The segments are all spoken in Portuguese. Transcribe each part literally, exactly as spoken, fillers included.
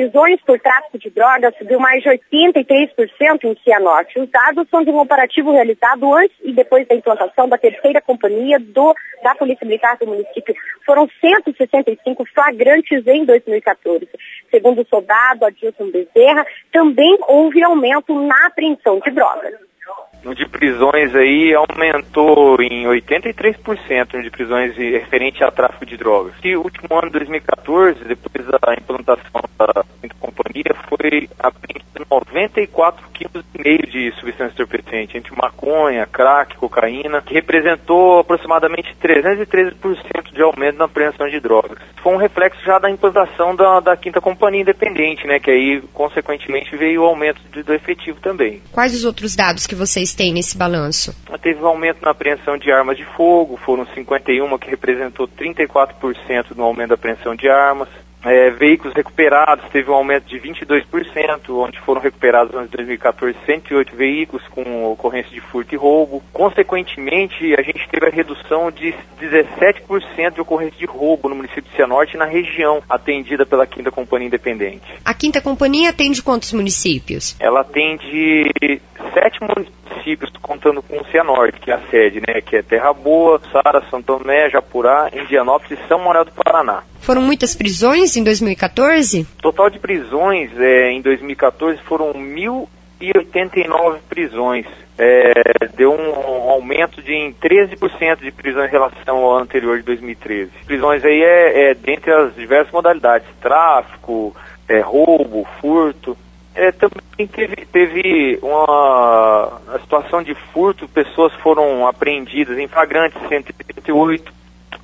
prisões por tráfico de drogas subiu mais de oitenta e três por cento em Cianorte. Os dados são de um operativo realizado antes e depois da implantação da terceira companhia do, da Polícia Militar do município. Foram cento e sessenta e cinco flagrantes em dois mil e quatorze. Segundo o soldado Adilson Bezerra, também houve aumento na apreensão de drogas. No de prisões aí aumentou em oitenta e três por cento no de prisões referente a tráfico de drogas. E o último ano de dois mil e quatorze, depois da implantação da quinta companhia, foi apreendido noventa e quatro vírgula cinco quilos de substância entorpecente, entre maconha, crack, cocaína, que representou aproximadamente trezentos e treze por cento de aumento na apreensão de drogas. Foi um reflexo já da implantação da, da quinta companhia independente, né, que aí, consequentemente, veio o aumento de, do efetivo também. Quais os outros dados que vocês têm nesse balanço? Teve um aumento na apreensão de armas de fogo, foram cinquenta e um, que representou trinta e quatro por cento no aumento da apreensão de armas. É, veículos recuperados, teve um aumento de vinte e dois por cento, onde foram recuperados no ano de dois mil e quatorze cento e oito veículos com ocorrência de furto e roubo. Consequentemente, a gente teve a redução de dezessete por cento de ocorrência de roubo no município de Cianorte, na região atendida pela quinta companhia independente. A quinta companhia atende quantos municípios? Ela atende sete municípios, contando com o Cianorte, que é a sede, né, que é Terra Boa, Sara, Santo Tomé, Japurá, Indianópolis e São Manuel do Paraná. Foram muitas prisões em dois mil e quatorze? O total de prisões é, em dois mil e quatorze foram mil e oitenta e nove prisões. É, deu um aumento de em treze por cento de prisões em relação ao ano anterior de dois mil e treze. Prisões aí é, é dentre as diversas modalidades, tráfico, é, roubo, furto. É, também teve, teve uma a situação de furto, pessoas foram apreendidas em flagrante, cento e trinta e oito.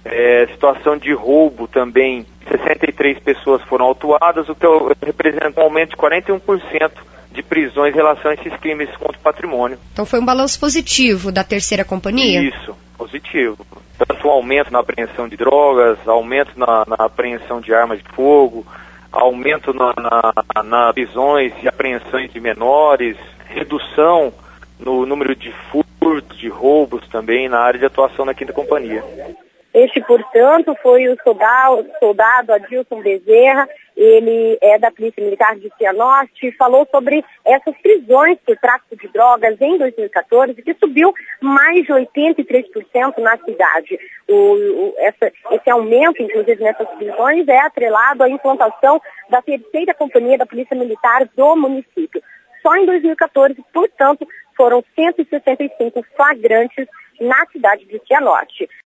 É, situação de roubo também, sessenta e três pessoas foram autuadas, o que representa um aumento de quarenta e um por cento de prisões em relação a esses crimes contra o patrimônio. Então foi um balanço positivo da terceira companhia? Isso, positivo. Tanto um aumento na apreensão de drogas, aumento na, na apreensão de armas de fogo, aumento na, na, na prisões e apreensões de menores, redução no número de furtos, de roubos também na área de atuação da quinta companhia. Este, portanto, foi o soldado, soldado Adilson Bezerra, ele é da Polícia Militar de Cianorte, e falou sobre essas prisões por tráfico de drogas em dois mil e quatorze, que subiu mais de oitenta e três por cento na cidade. O, o, essa, esse aumento, inclusive, nessas prisões é atrelado à implantação da terceira companhia da Polícia Militar do município. Só em dois mil e quatorze, portanto, foram cento e sessenta e cinco flagrantes na cidade de Cianorte.